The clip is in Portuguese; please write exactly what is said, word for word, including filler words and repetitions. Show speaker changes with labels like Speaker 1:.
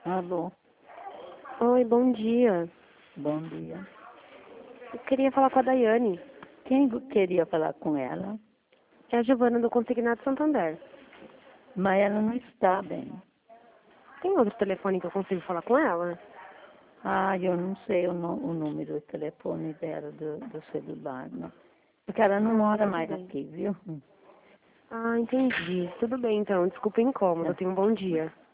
Speaker 1: Alô,
Speaker 2: Oi, bom dia.
Speaker 1: bom dia.
Speaker 2: Eu queria falar com a Daiane.
Speaker 1: Quem queria falar com ela?
Speaker 2: É a Giovana do Consignado Santander.
Speaker 1: Mas ela não está bem.
Speaker 2: Tem outro telefone que eu consigo falar com ela?
Speaker 1: Ah, eu não sei o, nu- o número do telefone dela, do, do celular, não. Porque ela não
Speaker 2: Ah,
Speaker 1: mora
Speaker 2: tudo
Speaker 1: mais
Speaker 2: bem.
Speaker 1: aqui, viu?
Speaker 2: Ah, entendi. Tudo bem, então. Desculpa o incômodo.
Speaker 1: Tá.
Speaker 2: Tenha um bom dia.